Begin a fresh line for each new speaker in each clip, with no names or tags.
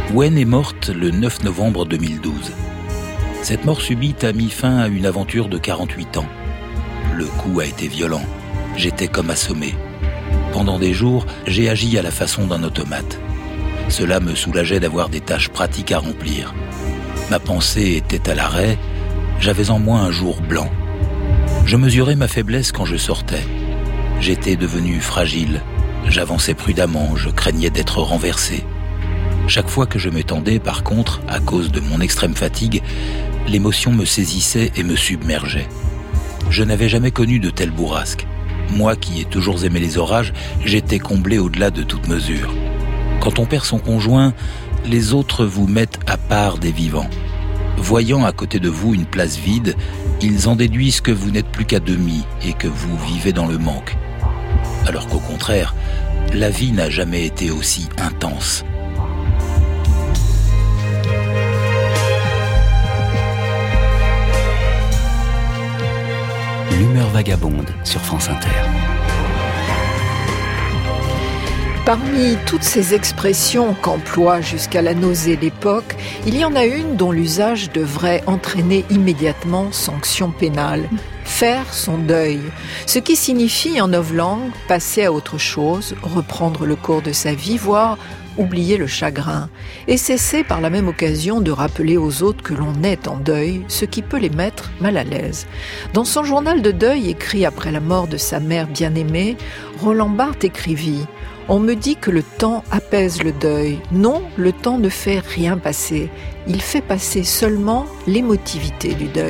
Wen est morte le 9 novembre 2012. Cette mort subite a mis fin à une aventure de 48 ans. Le coup a été violent. J'étais comme assommé. Pendant des jours, j'ai agi à la façon d'un automate. Cela me soulageait d'avoir des tâches pratiques à remplir. Ma pensée était à l'arrêt, j'avais en moi un jour blanc. Je mesurais ma faiblesse quand je sortais. J'étais devenu fragile, j'avançais prudemment, je craignais d'être renversé. Chaque fois que je m'étendais, par contre, à cause de mon extrême fatigue, l'émotion me saisissait et me submergeait. Je n'avais jamais connu de telle bourrasque. Moi qui ai toujours aimé les orages, j'étais comblé au-delà de toute mesure. Quand on perd son conjoint, les autres vous mettent à part des vivants. Voyant à côté de vous une place vide, ils en déduisent que vous n'êtes plus qu'à demi et que vous vivez dans le manque. Alors qu'au contraire, la vie n'a jamais été aussi intense.
L'humeur vagabonde sur France Inter.
Parmi toutes ces expressions qu'emploie jusqu'à la nausée l'époque, il y en a une dont l'usage devrait entraîner immédiatement sanction pénale. Faire son deuil. Ce qui signifie en novlangue passer à autre chose, reprendre le cours de sa vie, voire oublier le chagrin, et cesser par la même occasion de rappeler aux autres que l'on est en deuil, ce qui peut les mettre mal à l'aise. Dans son journal de deuil écrit après la mort de sa mère bien-aimée, Roland Barthes écrivit « On me dit que le temps apaise le deuil. Non, le temps ne fait rien passer. Il fait passer seulement l'émotivité du deuil. »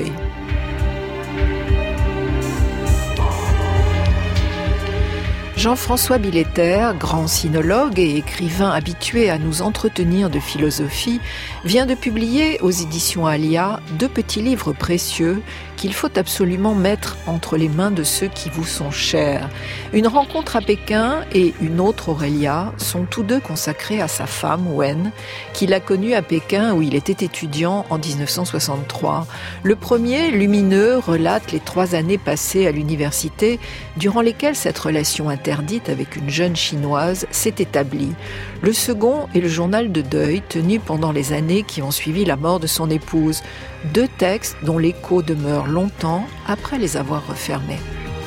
Jean-François Billetter, grand sinologue et écrivain habitué à nous entretenir de philosophie, vient de publier aux éditions Alia 2 petits livres précieux qu'il faut absolument mettre entre les mains de ceux qui vous sont chers. Une rencontre à Pékin et une autre Aurélia sont tous deux consacrés à sa femme, Wen, qu'il a connue à Pékin où il était étudiant en 1963. Le premier, lumineux, relate les 3 années passées à l'université durant lesquelles cette relation interdite avec une jeune chinoise s'est établie. Le second est le journal de deuil tenu pendant les années qui ont suivi la mort de son épouse. 2 textes dont l'écho demeure longtemps après les avoir refermés.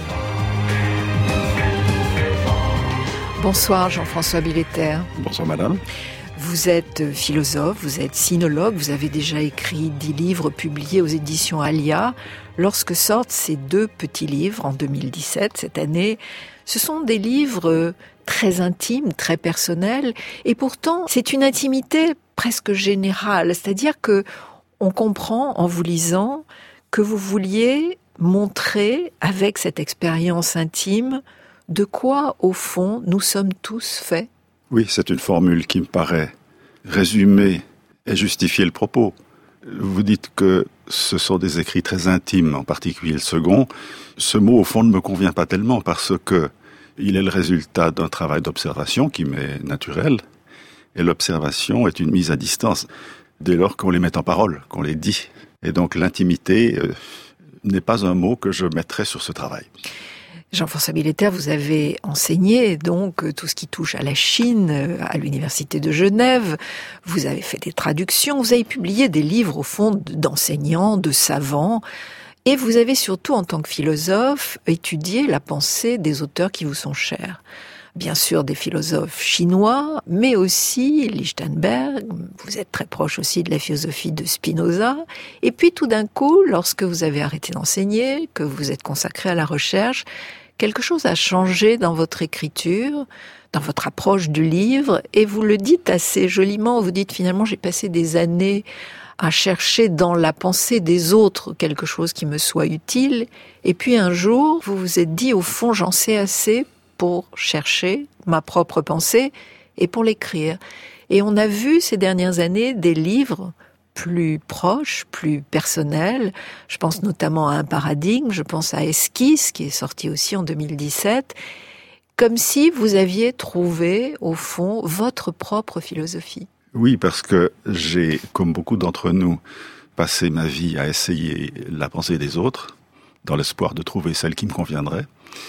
Bonsoir Jean-François Billetter.
Bonsoir madame.
Vous êtes philosophe, vous êtes sinologue, vous avez déjà écrit 10 livres publiés aux éditions Alia. Lorsque sortent ces 2 petits livres en 2017, cette année, ce sont des livres très intimes, très personnels, et pourtant c'est une intimité presque générale, c'est-à-dire que on comprend en vous lisant que vous vouliez montrer avec cette expérience intime de quoi, au fond, nous sommes tous faits.
Oui, c'est une formule qui me paraît résumer et justifier le propos. Vous dites que ce sont des écrits très intimes, en particulier le second. Ce mot, au fond, ne me convient pas tellement parce que il est le résultat d'un travail d'observation qui m'est naturel. Et l'observation est une mise à distance dès lors qu'on les met en parole, qu'on les dit. Et donc l'intimité n'est pas un mot que je mettrais sur ce travail.
Jean-François Billetter, vous avez enseigné donc tout ce qui touche à la Chine, à l'Université de Genève. Vous avez fait des traductions, vous avez publié des livres au fond d'enseignants, de savants. Et vous avez surtout, en tant que philosophe, étudié la pensée des auteurs qui vous sont chers. Bien sûr des philosophes chinois, mais aussi Lichtenberg, vous êtes très proche aussi de la philosophie de Spinoza, et puis tout d'un coup, lorsque vous avez arrêté d'enseigner, que vous êtes consacré à la recherche, quelque chose a changé dans votre écriture, dans votre approche du livre, et vous le dites assez joliment, vous dites finalement j'ai passé des années à chercher dans la pensée des autres quelque chose qui me soit utile, et puis un jour, vous vous êtes dit au fond j'en sais assez pour chercher ma propre pensée et pour l'écrire. Et on a vu ces dernières années des livres plus proches, plus personnels. Je pense notamment à Un paradigme, je pense à Esquisse, qui est sorti aussi en 2017, comme si vous aviez trouvé, au fond, votre propre philosophie.
Oui, parce que j'ai, comme beaucoup d'entre nous, passé ma vie à essayer la pensée des autres, dans l'espoir de trouver celle qui me conviendrait.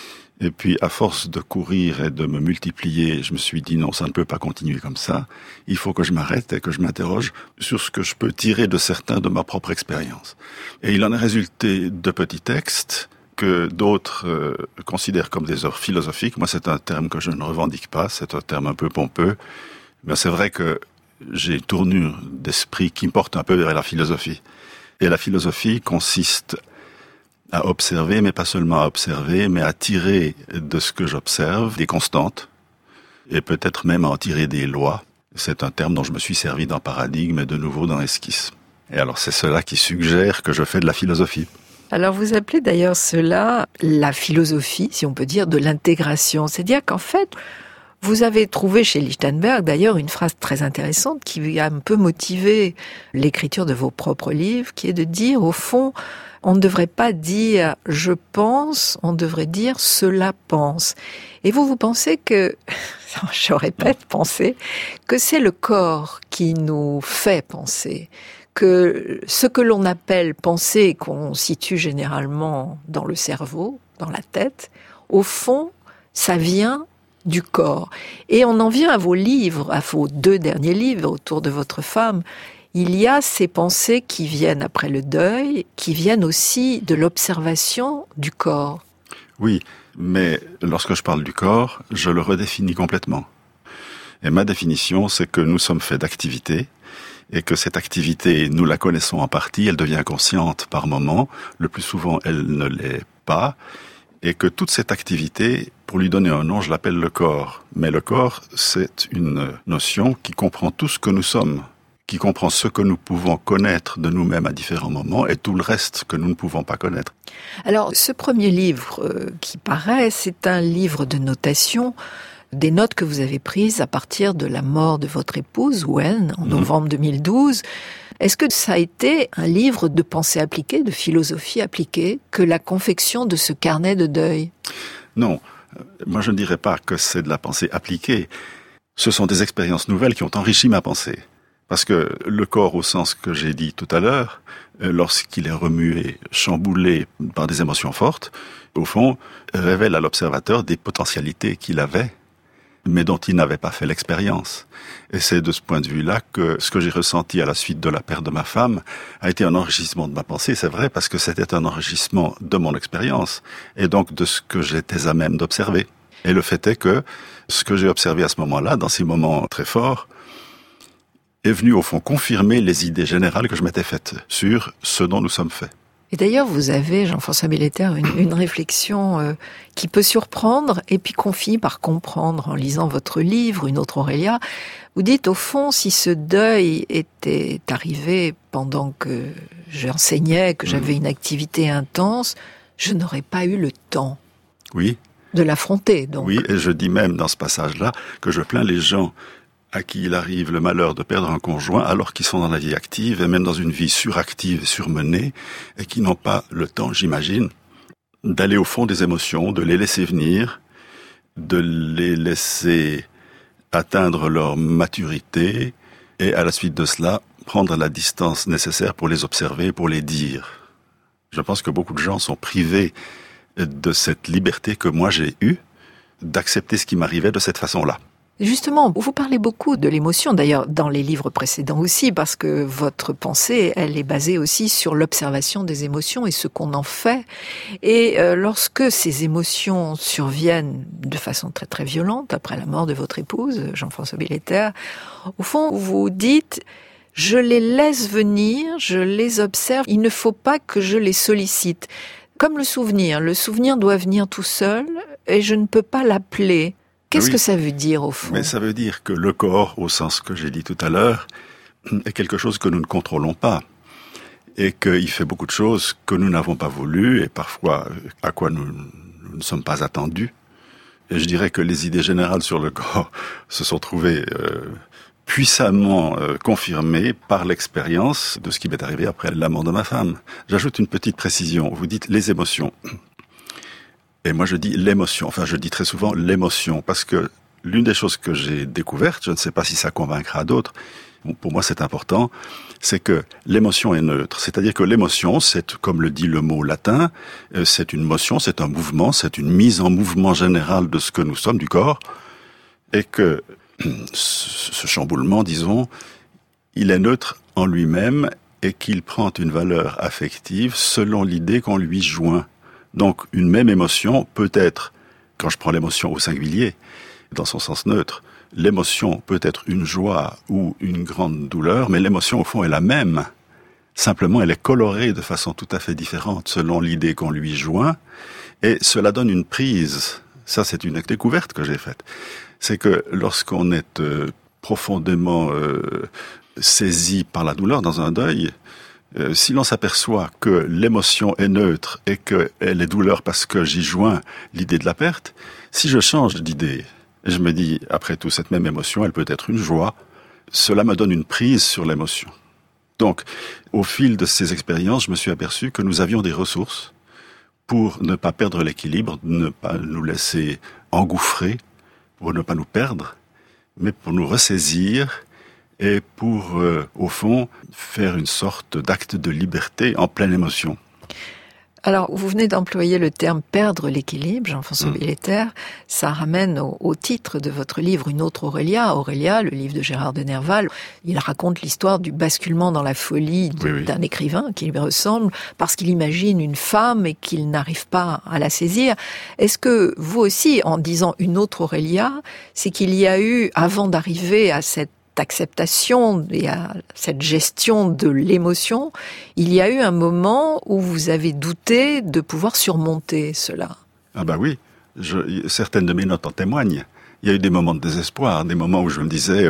Et puis, à force de courir et de me multiplier, je me suis dit non, ça ne peut pas continuer comme ça. Il faut que je m'arrête et que je m'interroge sur ce que je peux tirer de certains de ma propre expérience. Et il en est résulté de petits textes que d'autres considèrent comme des œuvres philosophiques. Moi, c'est un terme que je ne revendique pas, c'est un terme un peu pompeux. Mais c'est vrai que j'ai une tournure d'esprit qui me porte un peu vers la philosophie. Et la philosophie consiste à observer, mais pas seulement à observer, mais à tirer de ce que j'observe des constantes, et peut-être même à en tirer des lois. C'est un terme dont je me suis servi dans Paradigme et de nouveau dans Esquisse. Et alors c'est cela qui suggère que je fais de la philosophie.
Alors vous appelez d'ailleurs cela la philosophie, si on peut dire, de l'intégration. C'est-à-dire qu'en fait, vous avez trouvé chez Lichtenberg d'ailleurs une phrase très intéressante qui a un peu motivé l'écriture de vos propres livres, qui est de dire au fond, on ne devrait pas dire « je pense », on devrait dire « cela pense ». Et vous pensez que, je répète, pensez, que c'est le corps qui nous fait penser, que ce que l'on appelle penser, qu'on situe généralement dans le cerveau, dans la tête, au fond, ça vient du corps. Et on en vient à vos livres, à vos 2 derniers livres autour de votre femme. Il y a ces pensées qui viennent après le deuil, qui viennent aussi de l'observation du corps.
Oui, mais lorsque je parle du corps, je le redéfinis complètement. Et ma définition, c'est que nous sommes faits d'activité, et que cette activité, nous la connaissons en partie, elle devient consciente par moments, le plus souvent elle ne l'est pas, et que toute cette activité, pour lui donner un nom, je l'appelle le corps. Mais le corps, c'est une notion qui comprend tout ce que nous sommes, qui comprend ce que nous pouvons connaître de nous-mêmes à différents moments et tout le reste que nous ne pouvons pas connaître.
Alors, ce premier livre qui paraît, c'est un livre de notation, des notes que vous avez prises à partir de la mort de votre épouse, Wen, en novembre 2012. Est-ce que ça a été un livre de pensée appliquée, de philosophie appliquée, que la confection de ce carnet de deuil?
Non, moi je ne dirais pas que c'est de la pensée appliquée. Ce sont des expériences nouvelles qui ont enrichi ma pensée. Parce que le corps, au sens que j'ai dit tout à l'heure, lorsqu'il est remué, chamboulé par des émotions fortes, au fond, révèle à l'observateur des potentialités qu'il avait, mais dont il n'avait pas fait l'expérience. Et c'est de ce point de vue-là que ce que j'ai ressenti à la suite de la perte de ma femme a été un enrichissement de ma pensée, c'est vrai, parce que c'était un enrichissement de mon expérience, et donc de ce que j'étais à même d'observer. Et le fait est que ce que j'ai observé à ce moment-là, dans ces moments très forts, est venu au fond confirmer les idées générales que je m'étais faites sur ce dont nous sommes faits.
Et d'ailleurs, vous avez, Jean-François Billetter, une réflexion qui peut surprendre et puis qu'on finit par comprendre en lisant votre livre, Une autre Aurélia. Vous dites, au fond, si ce deuil était arrivé pendant que j'enseignais, que j'avais une activité intense, je n'aurais pas eu le temps de l'affronter. Donc.
Oui, et je dis même dans ce passage-là que je plains les gens à qui il arrive le malheur de perdre un conjoint alors qu'ils sont dans la vie active et même dans une vie suractive, surmenée, et qui n'ont pas le temps, j'imagine, d'aller au fond des émotions, de les laisser venir, de les laisser atteindre leur maturité et à la suite de cela, prendre la distance nécessaire pour les observer, pour les dire. Je pense que beaucoup de gens sont privés de cette liberté que moi j'ai eue d'accepter ce qui m'arrivait de cette façon-là.
Justement, vous parlez beaucoup de l'émotion, d'ailleurs dans les livres précédents aussi, parce que votre pensée, elle est basée aussi sur l'observation des émotions et ce qu'on en fait. Et lorsque ces émotions surviennent de façon très très violente, après la mort de votre épouse, Jean-François Billetter, au fond, vous dites, je les laisse venir, je les observe, il ne faut pas que je les sollicite. Comme le souvenir doit venir tout seul et je ne peux pas l'appeler. Qu'est-ce que ça veut dire, au fond?
Mais ça veut dire que le corps, au sens que j'ai dit tout à l'heure, est quelque chose que nous ne contrôlons pas. Et qu'il fait beaucoup de choses que nous n'avons pas voulu et parfois à quoi nous ne sommes pas attendus. Et je dirais que les idées générales sur le corps se sont trouvées puissamment confirmées par l'expérience de ce qui m'est arrivé après la mort de ma femme. J'ajoute une petite précision. Vous dites les émotions. Et moi je dis l'émotion, enfin je dis très souvent l'émotion, parce que l'une des choses que j'ai découvertes, je ne sais pas si ça convaincra d'autres, pour moi c'est important, c'est que l'émotion est neutre. C'est-à-dire que l'émotion, c'est, comme le dit le mot latin, c'est une motion, c'est un mouvement, c'est une mise en mouvement général de ce que nous sommes, du corps, et que ce chamboulement, disons, il est neutre en lui-même et qu'il prend une valeur affective selon l'idée qu'on lui joint. Donc, une même émotion peut être, quand je prends l'émotion au singulier, dans son sens neutre, l'émotion peut être une joie ou une grande douleur, mais l'émotion, au fond, est la même. Simplement, elle est colorée de façon tout à fait différente selon l'idée qu'on lui joint, et cela donne une prise. Ça, c'est une découverte que j'ai faite. C'est que lorsqu'on est profondément saisi par la douleur dans un deuil, si l'on s'aperçoit que l'émotion est neutre et qu'elle est douleur parce que j'y joins l'idée de la perte, si je change d'idée, et je me dis, après tout, cette même émotion, elle peut être une joie, cela me donne une prise sur l'émotion. Donc, au fil de ces expériences, je me suis aperçu que nous avions des ressources pour ne pas perdre l'équilibre, ne pas nous laisser engouffrer, pour ne pas nous perdre, mais pour nous ressaisir et pour, au fond, faire une sorte d'acte de liberté en pleine émotion.
Alors, vous venez d'employer le terme « perdre l'équilibre », Jean-François Billetter. Ça ramène au titre de votre livre « Une autre Aurélia ». Aurélia, le livre de Gérard de Nerval, il raconte l'histoire du basculement dans la folie d'un écrivain qui lui ressemble parce qu'il imagine une femme et qu'il n'arrive pas à la saisir. Est-ce que vous aussi, en disant « Une autre Aurélia », c'est qu'il y a eu, avant d'arriver à cette acceptation et à cette gestion de l'émotion, il y a eu un moment où vous avez douté de pouvoir surmonter cela.
Ah bah oui, certaines de mes notes en témoignent. Il y a eu des moments de désespoir, des moments où je me disais,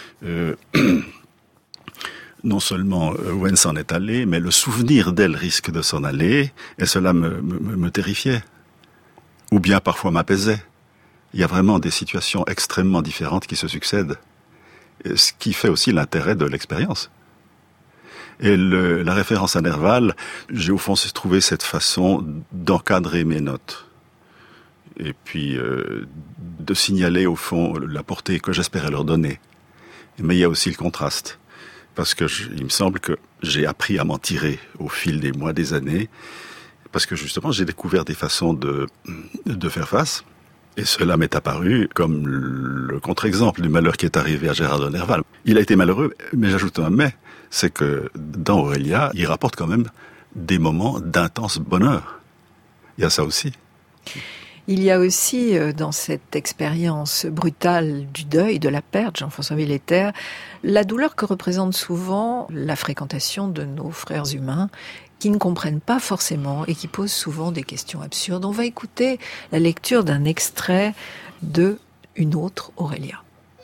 non seulement Wen s'en est allée, mais le souvenir d'elle risque de s'en aller, et cela me terrifiait. Ou bien parfois m'apaisait. Il y a vraiment des situations extrêmement différentes qui se succèdent. Ce qui fait aussi l'intérêt de l'expérience. Et la référence à Nerval, j'ai au fond trouvé cette façon d'encadrer mes notes. Et puis de signaler au fond la portée que j'espérais leur donner. Mais il y a aussi le contraste. Parce que il me semble que j'ai appris à m'en tirer au fil des mois, des années. Parce que justement, j'ai découvert des façons de faire face. Et cela m'est apparu comme le contre-exemple du malheur qui est arrivé à Gérard de Nerval. Il a été malheureux, mais j'ajoute un mais, c'est que dans Aurélia, il rapporte quand même des moments d'intense bonheur. Il y a ça aussi.
Il y a aussi, dans cette expérience brutale du deuil, de la perte, Jean-François Billetter, la douleur que représente souvent la fréquentation de nos frères humains qui ne comprennent pas forcément et qui posent souvent des questions absurdes. On va écouter la lecture d'un extrait de Une autre Aurélia.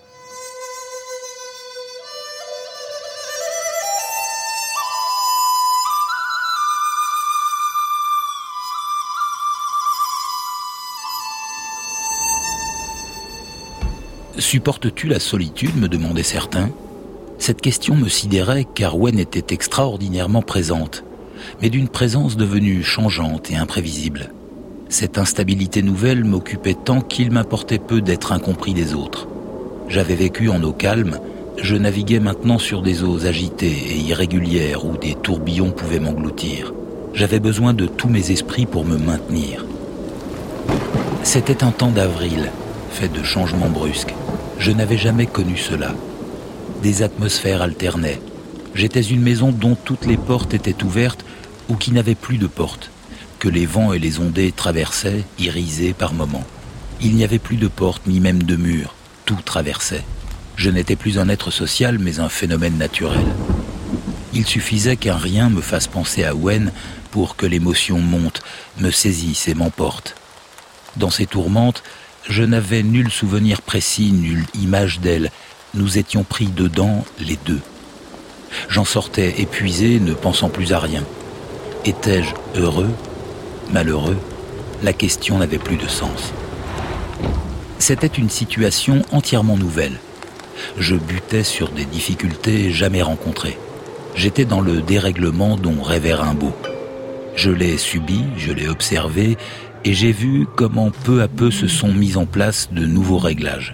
Supportes-tu la solitude, me demandaient certains. Cette question me sidérait car Wen était extraordinairement présente, mais d'une présence devenue changeante et imprévisible. Cette instabilité nouvelle m'occupait tant qu'il m'importait peu d'être incompris des autres. J'avais vécu en eau calme, je naviguais maintenant sur des eaux agitées et irrégulières où des tourbillons pouvaient m'engloutir. J'avais besoin de tous mes esprits pour me maintenir. C'était un temps d'avril, fait de changements brusques. Je n'avais jamais connu cela. Des atmosphères alternaient. J'étais une maison dont toutes les portes étaient ouvertes ou qui n'avait plus de porte, que les vents et les ondées traversaient, irisés par moments. Il n'y avait plus de porte ni même de mur, tout traversait. Je n'étais plus un être social, mais un phénomène naturel. Il suffisait qu'un rien me fasse penser à Wen pour que l'émotion monte, me saisisse et m'emporte. Dans ces tourmentes, je n'avais nul souvenir précis, nulle image d'elle. Nous étions pris dedans, les deux. J'en sortais épuisé, ne pensant plus à rien. Étais-je heureux, malheureux ? La question n'avait plus de sens. C'était une situation entièrement nouvelle. Je butais sur des difficultés jamais rencontrées. J'étais dans le dérèglement dont rêvait Rimbaud. Je l'ai subi, je l'ai observé, et j'ai vu comment peu à peu se sont mis en place de nouveaux réglages.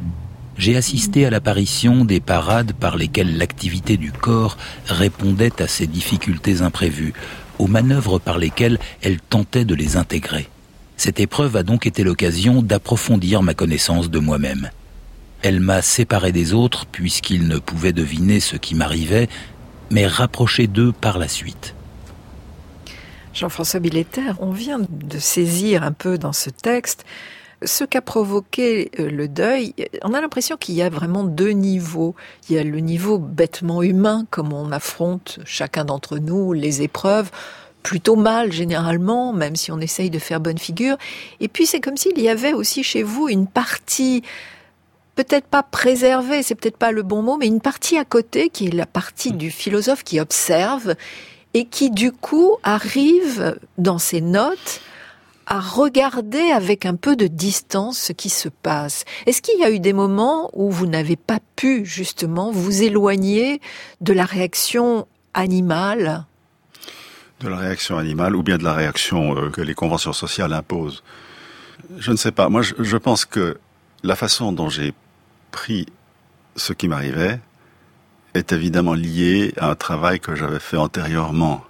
j'ai assisté à l'apparition des parades par lesquelles l'activité du corps répondait à ces difficultés imprévues, aux manœuvres par lesquelles elle tentait de les intégrer. Cette épreuve a donc été l'occasion d'approfondir ma connaissance de moi-même. Elle m'a séparé des autres puisqu'ils ne pouvaient deviner ce qui m'arrivait, mais rapproché d'eux par la suite.
Jean-François Billetter, on vient de saisir un peu dans ce texte ce qu'a provoqué le deuil. On a l'impression qu'il y a vraiment deux niveaux. Il y a le niveau bêtement humain, comme on affronte chacun d'entre nous les épreuves, plutôt mal généralement, même si on essaye de faire bonne figure. Et puis c'est comme s'il y avait aussi chez vous une partie, peut-être pas préservée, c'est peut-être pas le bon mot, mais une partie à côté qui est la partie du philosophe qui observe et qui du coup arrive dans ses notes à regarder avec un peu de distance ce qui se passe. Est-ce qu'il y a eu des moments où vous n'avez pas pu justement vous éloigner de la réaction animale ?
De la réaction animale ou bien de la réaction que les conventions sociales imposent. Je ne sais pas. Moi, je pense que la façon dont j'ai pris ce qui m'arrivait est évidemment liée à un travail que j'avais fait antérieurement.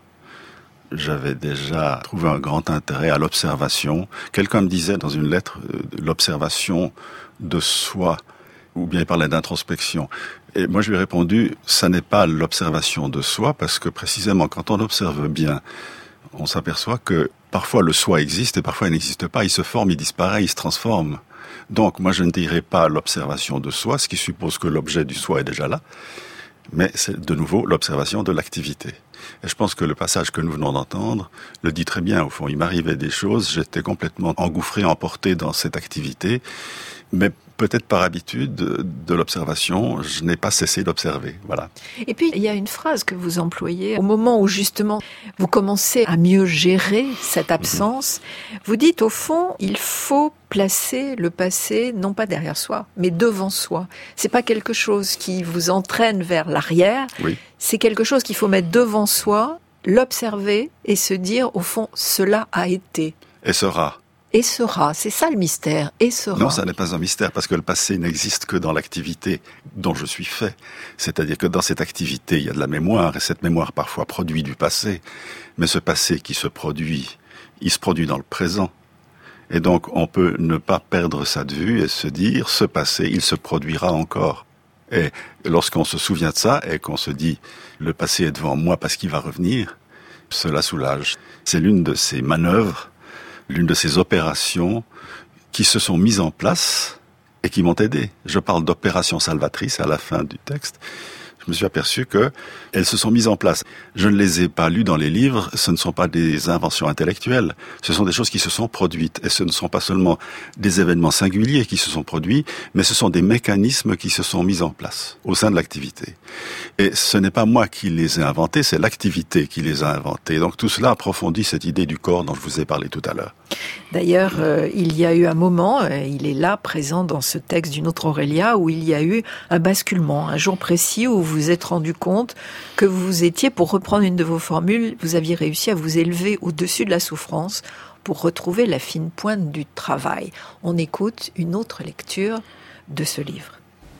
J'avais déjà trouvé un grand intérêt à l'observation. Quelqu'un me disait dans une lettre l'observation de soi, ou bien il parlait d'introspection. Et moi je lui ai répondu, ça n'est pas l'observation de soi, parce que précisément quand on observe bien, on s'aperçoit que parfois le soi existe et parfois il n'existe pas, il se forme, il disparaît, il se transforme. Donc moi je ne dirais pas l'observation de soi, ce qui suppose que l'objet du soi est déjà là, mais c'est de nouveau l'observation de l'activité. Et je pense que le passage que nous venons d'entendre le dit très bien. Au fond, il m'arrivait des choses, j'étais complètement engouffré, emporté dans cette activité, mais peut-être par habitude de l'observation, je n'ai pas cessé d'observer. Voilà.
Et puis, il y a une phrase que vous employez au moment où justement vous commencez à mieux gérer cette absence. Vous dites, au fond, il faut placer le passé, non pas derrière soi, mais devant soi. C'est pas quelque chose qui vous entraîne vers l'arrière.
Oui.
C'est quelque chose qu'il faut mettre devant soi, l'observer et se dire, au fond, cela a été.
Et sera.
Et sera, c'est ça le mystère, et sera.
Non, ça n'est pas un mystère, parce que le passé n'existe que dans l'activité dont je suis fait. C'est-à-dire que dans cette activité, il y a de la mémoire, et cette mémoire parfois produit du passé. Mais ce passé qui se produit, il se produit dans le présent. Et donc, on peut ne pas perdre ça de vue et se dire, ce passé, il se produira encore. Et lorsqu'on se souvient de ça, et qu'on se dit, le passé est devant moi parce qu'il va revenir, cela soulage. C'est l'une de ces manœuvres, l'une de ces opérations qui se sont mises en place et qui m'ont aidé. Je parle d'opérations salvatrices à la fin du texte. Je me suis aperçu qu'elles se sont mises en place. Je ne les ai pas lues dans les livres, ce ne sont pas des inventions intellectuelles, ce sont des choses qui se sont produites. Et ce ne sont pas seulement des événements singuliers qui se sont produits, mais ce sont des mécanismes qui se sont mis en place au sein de l'activité. Et ce n'est pas moi qui les ai inventés, c'est l'activité qui les a inventés. Donc tout cela approfondit cette idée du corps dont je vous ai parlé tout à l'heure.
D'ailleurs, il y a eu un moment, il est là, présent dans ce texte d'une autre Aurélia, où il y a eu un basculement, un jour précis où vous vous êtes rendu compte que vous étiez, pour reprendre une de vos formules, vous aviez réussi à vous élever au-dessus de la souffrance pour retrouver la fine pointe du travail. On écoute une autre lecture de ce livre.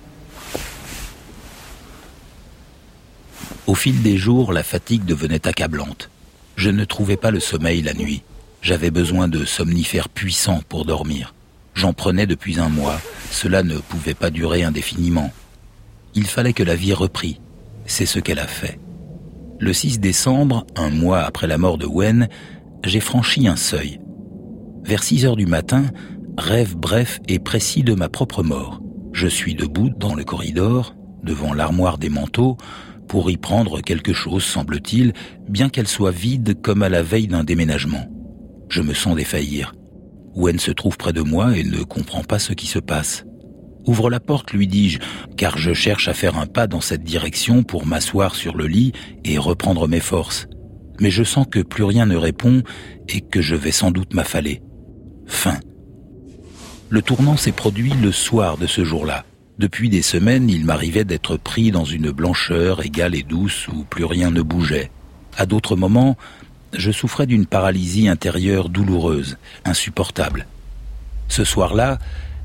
Au fil des jours, la fatigue devenait accablante. Je ne trouvais pas le sommeil la nuit. J'avais besoin de somnifères puissants pour dormir. J'en prenais depuis un mois. Cela ne pouvait pas durer indéfiniment. Il fallait que la vie reprît. C'est ce qu'elle a fait. Le 6 décembre, un mois après la mort de Wen, j'ai franchi un seuil. Vers 6 heures du matin, rêve bref et précis de ma propre mort. Je suis debout dans le corridor, devant l'armoire des manteaux, pour y prendre quelque chose, semble-t-il, bien qu'elle soit vide comme à la veille d'un déménagement. Je me sens défaillir. Wen se trouve près de moi et ne comprend pas ce qui se passe. Ouvre la porte, lui dis-je, car je cherche à faire un pas dans cette direction pour m'asseoir sur le lit et reprendre mes forces. Mais je sens que plus rien ne répond et que je vais sans doute m'affaler. Fin. Le tournant s'est produit le soir de ce jour-là. Depuis des semaines, il m'arrivait d'être pris dans une blancheur égale et douce où plus rien ne bougeait. À d'autres moments, je souffrais d'une paralysie intérieure douloureuse, insupportable. Ce soir-là,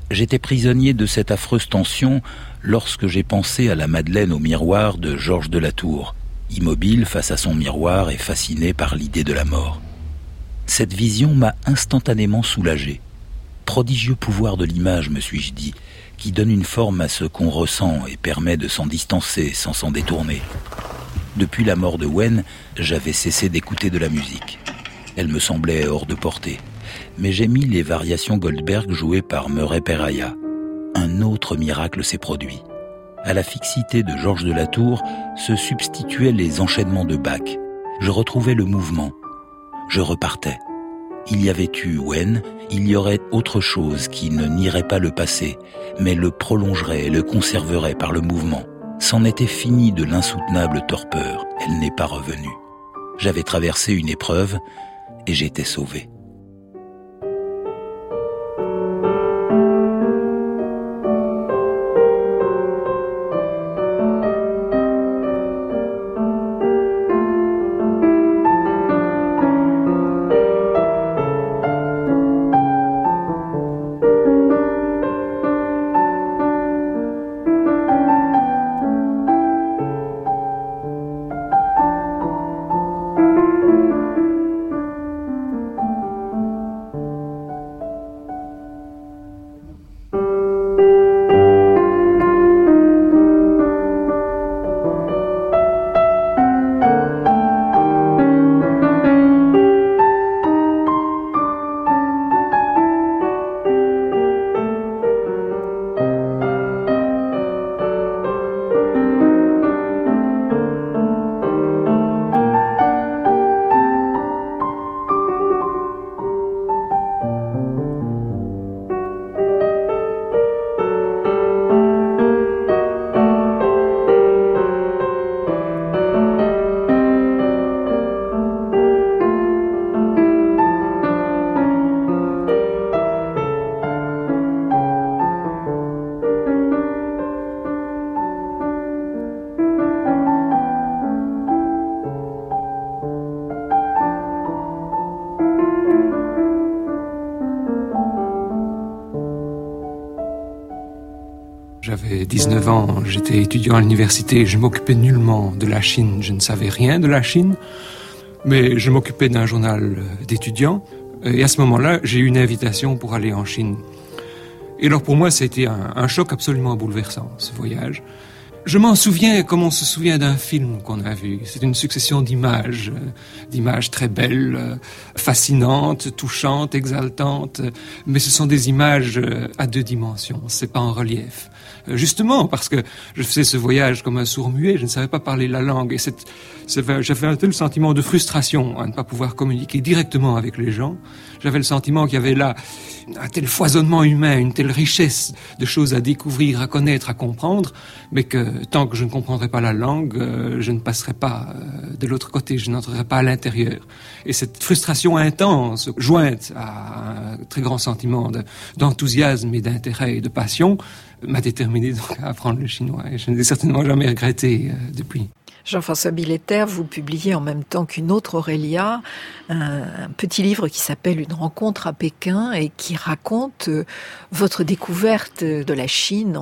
J'étais prisonnier de cette affreuse tension lorsque j'ai pensé à la Madeleine au miroir de Georges de la Tour, immobile face à son miroir et fasciné par l'idée de la mort. Cette vision m'a instantanément soulagé. Prodigieux pouvoir de l'image, me suis-je dit, qui donne une forme à ce qu'on ressent et permet de s'en distancer sans s'en détourner. Depuis la mort de Wen, j'avais cessé d'écouter de la musique. Elle me semblait hors de portée. Mais j'ai mis les variations Goldberg jouées par Murray Peraya. Un autre miracle s'est produit. À la fixité de Georges de la Tour se substituaient les enchaînements de Bach. Je retrouvais le mouvement. Je repartais. Il y avait eu Wen, il y aurait autre chose qui ne nierait pas le passé, mais le prolongerait et le conserverait par le mouvement. C'en était fini de l'insoutenable torpeur. Elle n'est pas revenue. J'avais traversé une épreuve et j'étais sauvé.
J'avais 19 ans, j'étais étudiant à l'université, je m'occupais nullement de la Chine, je ne savais rien de la Chine, mais je m'occupais d'un journal d'étudiants, et à ce moment-là, j'ai eu une invitation pour aller en Chine. Et alors pour moi, ça a été un choc absolument bouleversant, ce voyage. Je m'en souviens comme on se souvient d'un film qu'on a vu. C'est une succession d'images très belles, fascinantes, touchantes, exaltantes. Mais ce sont des images à deux dimensions, c'est pas en relief. Justement, parce que je faisais ce voyage comme un sourd-muet, je ne savais pas parler la langue. Et j'avais un tel sentiment de frustration à ne pas pouvoir communiquer directement avec les gens. J'avais le sentiment qu'il y avait là un tel foisonnement humain, une telle richesse de choses à découvrir, à connaître, à comprendre, mais que tant que je ne comprendrais pas la langue, je ne passerais pas de l'autre côté, je n'entrerais pas à l'intérieur. Et cette frustration intense, jointe à un très grand sentiment d'enthousiasme et d'intérêt et de passion, m'a déterminé donc à apprendre le chinois. Et je ne l'ai certainement jamais regretté depuis.
Jean-François Billetter, vous publiez en même temps qu'une autre Aurélia un petit livre qui s'appelle Une rencontre à Pékin et qui raconte votre découverte de la Chine en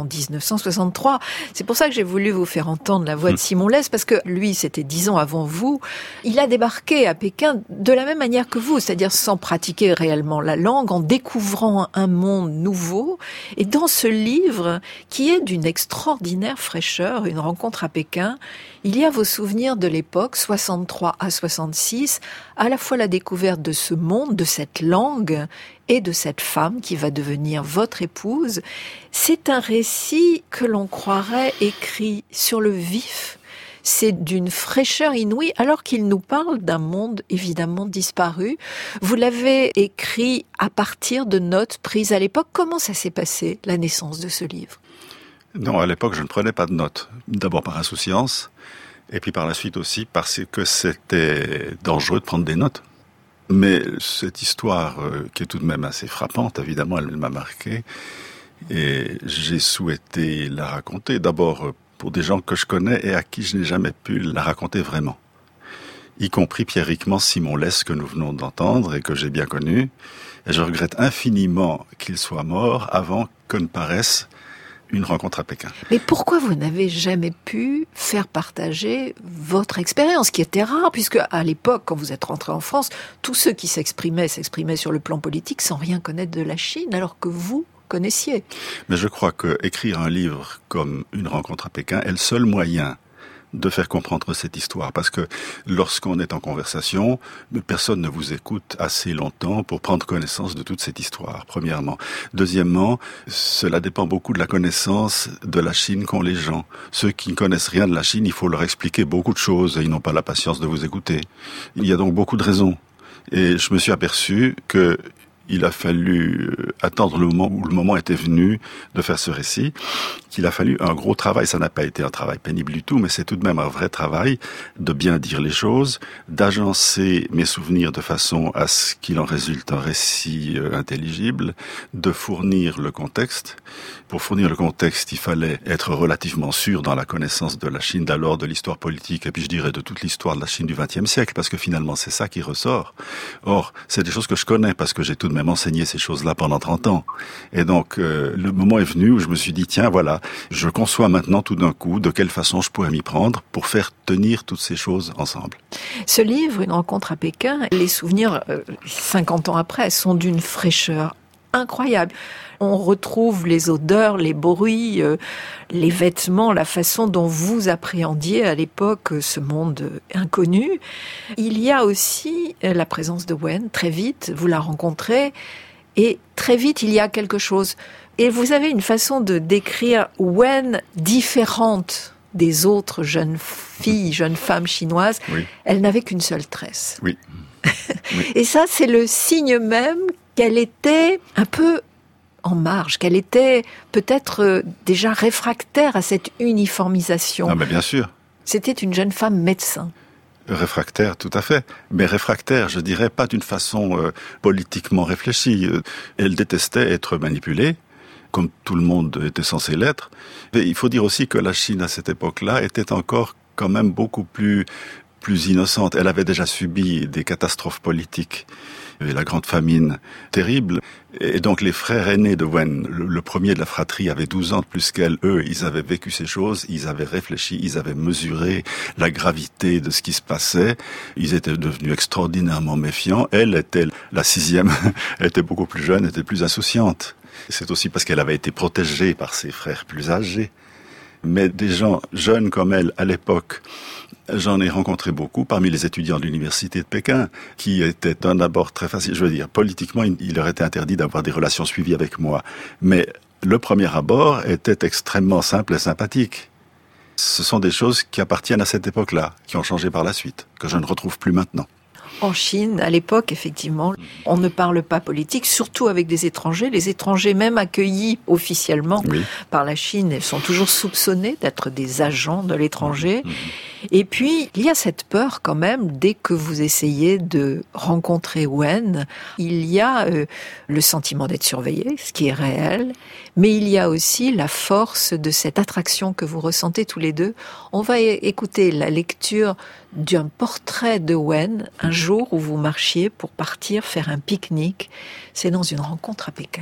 1963. C'est pour ça que j'ai voulu vous faire entendre la voix de Simon Lès, parce que lui, c'était 10 ans avant vous. Il a débarqué à Pékin de la même manière que vous, c'est-à-dire sans pratiquer réellement la langue, en découvrant un monde nouveau. Et dans ce livre, qui est d'une extraordinaire fraîcheur, Une rencontre à Pékin, il y a vos souvenirs de l'époque, 63 à 66, à la fois la découverte de ce monde, de cette langue et de cette femme qui va devenir votre épouse. C'est un récit que l'on croirait écrit sur le vif. C'est d'une fraîcheur inouïe, alors qu'il nous parle d'un monde évidemment disparu. Vous l'avez écrit à partir de notes prises à l'époque. Comment ça s'est passé, la naissance de ce livre ?
Non, à l'époque, je ne prenais pas de notes. D'abord par insouciance, et puis par la suite aussi parce que c'était dangereux de prendre des notes. Mais cette histoire, qui est tout de même assez frappante, évidemment, elle m'a marqué, et j'ai souhaité la raconter. D'abord pour des gens que je connais et à qui je n'ai jamais pu la raconter vraiment. Y compris pierriquement Simon Lès, que nous venons d'entendre et que j'ai bien connu, Et je regrette infiniment qu'il soit mort avant que ne paraisse une rencontre à Pékin.
Mais pourquoi vous n'avez jamais pu faire partager votre expérience, qui était rare, puisque à l'époque, quand vous êtes rentré en France, tous ceux qui s'exprimaient sur le plan politique sans rien connaître de la Chine, alors que vous connaissiez. Mais
je crois que écrire un livre comme Une rencontre à Pékin est le seul moyen de faire comprendre cette histoire, parce que lorsqu'on est en conversation, personne ne vous écoute assez longtemps pour prendre connaissance de toute cette histoire, premièrement. Deuxièmement, cela dépend beaucoup de la connaissance de la Chine qu'ont les gens. Ceux qui ne connaissent rien de la Chine, il faut leur expliquer beaucoup de choses et ils n'ont pas la patience de vous écouter. Il y a donc beaucoup de raisons. Et je me suis aperçu que il a fallu attendre le moment où le moment était venu de faire ce récit, qu'il a fallu un gros travail. Ça n'a pas été un travail pénible du tout, mais c'est tout de même un vrai travail de bien dire les choses, d'agencer mes souvenirs de façon à ce qu'il en résulte un récit intelligible, de fournir le contexte. Pour fournir le contexte, il fallait être relativement sûr dans la connaissance de la Chine d'alors, de l'histoire politique, et puis je dirais de toute l'histoire de la Chine du XXe siècle, parce que finalement c'est ça qui ressort. Or, c'est des choses que je connais, parce que j'ai tout de même enseigné ces choses-là pendant 30 ans. Et donc, le moment est venu où je me suis dit, tiens, voilà, je conçois maintenant tout d'un coup de quelle façon je pourrais m'y prendre pour faire tenir toutes ces choses ensemble. Ce livre, Une rencontre à Pékin, les souvenirs, 50 ans après, sont d'une fraîcheur incroyable. On retrouve les odeurs, les bruits, les vêtements, la façon dont vous appréhendiez à l'époque ce monde inconnu. Il y a aussi la présence de Wen. Très vite, vous la rencontrez et très vite, il y a quelque chose. Et vous avez une façon de décrire Wen différente des autres jeunes filles, jeunes femmes chinoises. Oui. Elle n'avait qu'une seule tresse. Oui. Oui. Et ça, c'est le signe même qu'elle était un peu en marge, qu'elle était peut-être déjà réfractaire à cette uniformisation. Ah ben bien sûr. C'était une jeune femme médecin. Réfractaire, tout à fait. Mais réfractaire, je dirais, pas d'une façon politiquement réfléchie. Elle détestait être manipulée, comme tout le monde était censé l'être. Et il faut dire aussi que la Chine, à cette époque-là, était encore quand même beaucoup plus innocente. Elle avait déjà subi des catastrophes politiques. Il y avait la grande famine terrible. Et donc les frères aînés de Wen, le premier de la fratrie, avait 12 ans de plus qu'elle. Eux, ils avaient vécu ces choses, ils avaient réfléchi, ils avaient mesuré la gravité de ce qui se passait. Ils étaient devenus extraordinairement méfiants. Elle était la 6e, elle était beaucoup plus jeune, était plus insouciante. C'est aussi parce qu'elle avait été protégée par ses frères plus âgés. Mais des gens jeunes comme elle, à l'époque, j'en ai rencontré beaucoup parmi les étudiants de l'université de Pékin, qui étaient d'un abord très facile. Je veux dire, politiquement, il leur était interdit d'avoir des relations suivies avec moi. Mais le premier abord était extrêmement simple et sympathique. Ce sont des choses qui appartiennent à cette époque-là, qui ont changé par la suite, que je ne retrouve plus maintenant. En Chine, à l'époque, effectivement, on ne parle pas politique, surtout avec des étrangers. Les étrangers, même accueillis officiellement par la Chine, sont toujours soupçonnés d'être des agents de l'étranger. Et puis, il y a cette peur quand même, dès que vous essayez de rencontrer Wen, il y a le sentiment d'être surveillé, ce qui est réel, mais il y a aussi la force de cette attraction que vous ressentez tous les deux. On va écouter la lecture d'un portrait de Wen, un jour où vous marchiez pour partir faire un pique-nique. C'est dans Une rencontre à Pékin.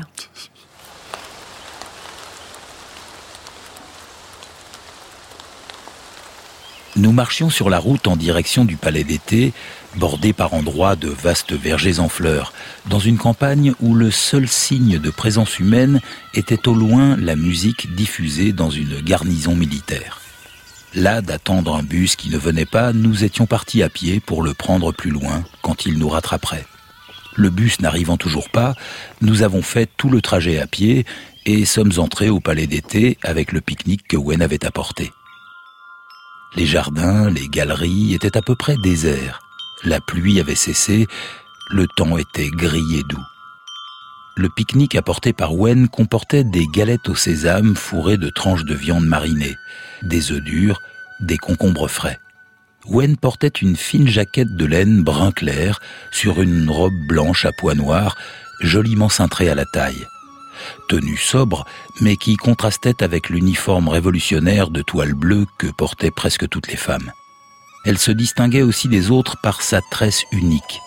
Nous marchions sur la route en direction du palais d'été, bordé par endroits de vastes vergers en fleurs, dans une campagne où le seul signe de présence humaine était au loin la musique diffusée dans une garnison militaire. Là, d'attendre un bus qui ne venait pas, nous étions partis à pied pour le prendre plus loin, quand il nous rattraperait. Le bus n'arrivant toujours pas, nous avons fait tout le trajet à pied et sommes entrés au palais d'été avec le pique-nique que Wen avait apporté. Les jardins, les galeries étaient à peu près déserts. La pluie avait cessé, le temps était gris et doux. Le pique-nique apporté par Wen comportait des galettes au sésame fourrées de tranches de viande marinée, des œufs durs, des concombres frais. Wen portait une fine jaquette de laine brun clair sur une robe blanche à pois noirs, joliment cintrée à la taille. Tenue sobre, mais qui contrastait avec l'uniforme révolutionnaire de toile bleue que portaient presque toutes les femmes. Elle se distinguait aussi des autres par sa tresse unique.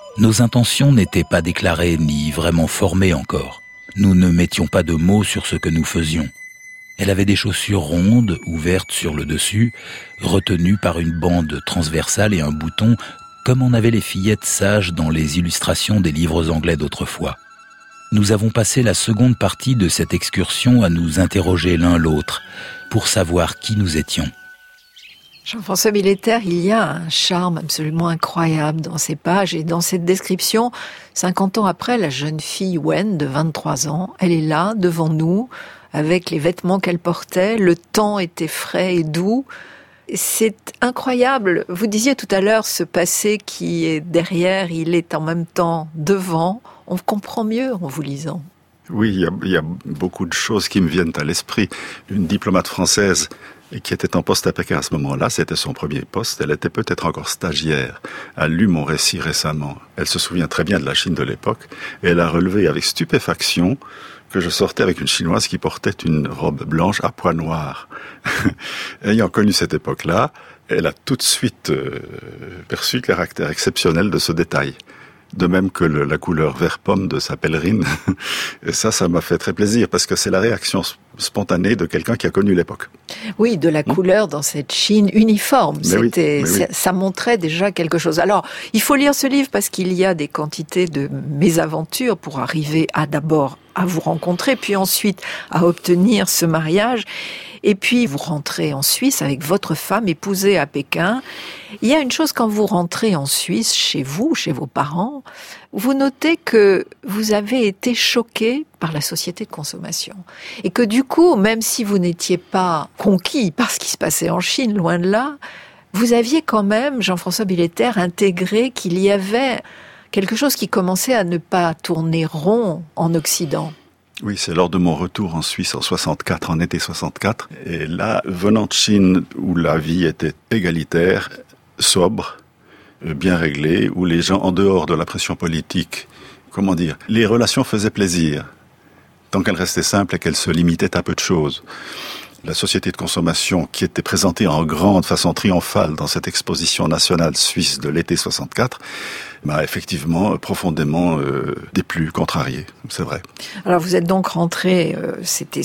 Nos intentions n'étaient pas déclarées ni vraiment formées encore. Nous ne mettions pas de mots sur ce que nous faisions. Elle avait des chaussures rondes, ouvertes sur le dessus, retenues par une bande transversale et un bouton, comme en avaient les fillettes sages dans les illustrations des livres anglais d'autrefois. Nous avons passé la seconde partie de cette excursion à nous interroger l'un l'autre, pour savoir qui nous étions.
Jean-François Billetter, il y a un charme absolument incroyable dans ces pages et dans cette description. 50 ans après, la jeune fille Wen, de 23 ans, elle est là, devant nous, avec les vêtements qu'elle portait. Le temps était frais et doux. C'est incroyable. Vous disiez tout à l'heure, ce passé qui est derrière, il est en même temps devant. On comprend mieux en vous lisant.
Oui, il y a beaucoup de choses qui me viennent à l'esprit. Une diplomate française qui était en poste à Pékin à ce moment-là, c'était son premier poste, elle était peut-être encore stagiaire. Elle a lu mon récit récemment. Elle se souvient très bien de la Chine de l'époque et elle a relevé avec stupéfaction que je sortais avec une Chinoise qui portait une robe blanche à pois noirs. Ayant connu cette époque-là, elle a tout de suite perçu le caractère exceptionnel de ce détail. De même que la couleur vert pomme de sa pèlerine. Et ça m'a fait très plaisir parce que c'est la réaction spontanée de quelqu'un qui a connu l'époque.
Oui, de la couleur dans cette Chine uniforme. Ça montrait déjà quelque chose. Alors, il faut lire ce livre parce qu'il y a des quantités de mésaventures pour arriver d'abord à vous rencontrer, puis ensuite à obtenir ce mariage. Et puis, vous rentrez en Suisse avec votre femme épousée à Pékin. Il y a une chose, quand vous rentrez en Suisse, chez vous, chez vos parents, vous notez que vous avez été choqué par la société de consommation. Et que du coup, même si vous n'étiez pas conquis par ce qui se passait en Chine, loin de là, vous aviez quand même, Jean-François Billetter, intégré qu'il y avait quelque chose qui commençait à ne pas tourner rond en Occident.
Oui, c'est lors de mon retour en Suisse en 64, en été 64. Et là, venant de Chine, où la vie était égalitaire, sobre, bien réglée, où les gens, en dehors de la pression politique, les relations faisaient plaisir, tant qu'elles restaient simples et qu'elles se limitaient à peu de choses. La société de consommation qui était présentée en grande façon triomphale dans cette exposition nationale suisse de l'été 64 m'a effectivement profondément déplu, contrarié, c'est vrai.
Alors vous êtes donc rentré, c'était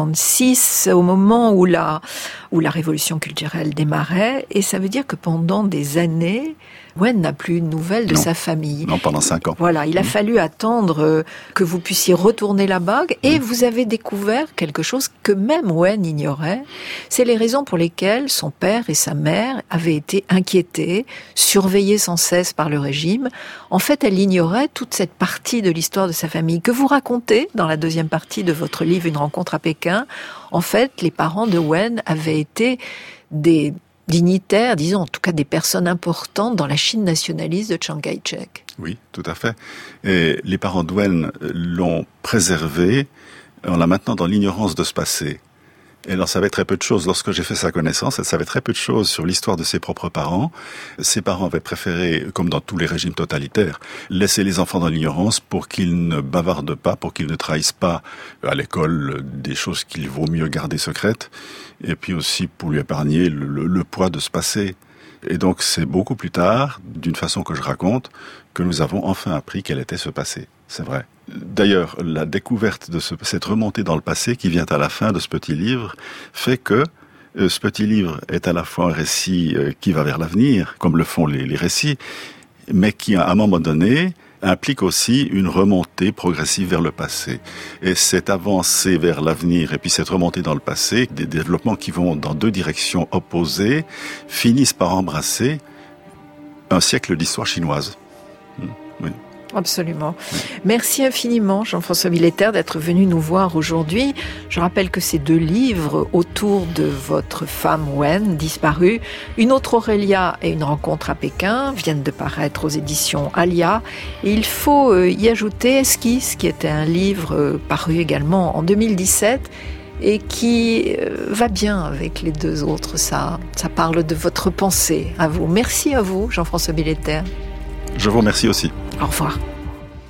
66, au moment où la révolution culturelle démarrait, et ça veut dire que pendant des années, Wen n'a plus de nouvelles de sa famille.
Non, pendant 5 ans.
Voilà, il a fallu attendre que vous puissiez retourner là-bas, et vous avez découvert quelque chose que même Wen ignorait. C'est les raisons pour lesquelles son père et sa mère avaient été inquiétés, surveillés sans cesse par le régime. En fait, elle ignorait toute cette partie de l'histoire de sa famille que vous racontez dans la deuxième partie de votre livre, Une rencontre à Pékin. En fait, les parents de Wen avaient été des dignitaires, disons en tout cas des personnes importantes dans la Chine nationaliste de Chiang Kai-shek.
Oui, tout à fait. Et les parents de Wen l'ont préservé en la maintenant dans l'ignorance de ce passé. Elle en savait très peu de choses. Lorsque j'ai fait sa connaissance, elle savait très peu de choses sur l'histoire de ses propres parents. Ses parents avaient préféré, comme dans tous les régimes totalitaires, laisser les enfants dans l'ignorance pour qu'ils ne bavardent pas, pour qu'ils ne trahissent pas à l'école des choses qu'il vaut mieux garder secrètes, et puis aussi pour lui épargner le poids de ce passé. Et donc c'est beaucoup plus tard, d'une façon que je raconte, que nous avons enfin appris quel était ce passé. C'est vrai. D'ailleurs, la découverte de cette remontée dans le passé qui vient à la fin de ce petit livre fait que ce petit livre est à la fois un récit qui va vers l'avenir, comme le font les récits, mais qui, à un moment donné, implique aussi une remontée progressive vers le passé. Et cette avancée vers l'avenir et puis cette remontée dans le passé, des développements qui vont dans deux directions opposées, finissent par embrasser un siècle d'histoire chinoise. Oui.
Absolument. Merci infiniment, Jean-François Billetter, d'être venu nous voir aujourd'hui. Je rappelle que ces 2 livres autour de votre femme Wen, disparue, Une autre Aurélia et Une rencontre à Pékin, viennent de paraître aux éditions Alia. Et il faut y ajouter Esquisse, qui était un livre paru également en 2017 et qui va bien avec les 2 autres. Ça parle de votre pensée à vous. Merci à vous, Jean-François Billetter.
Je vous remercie aussi.
Au revoir.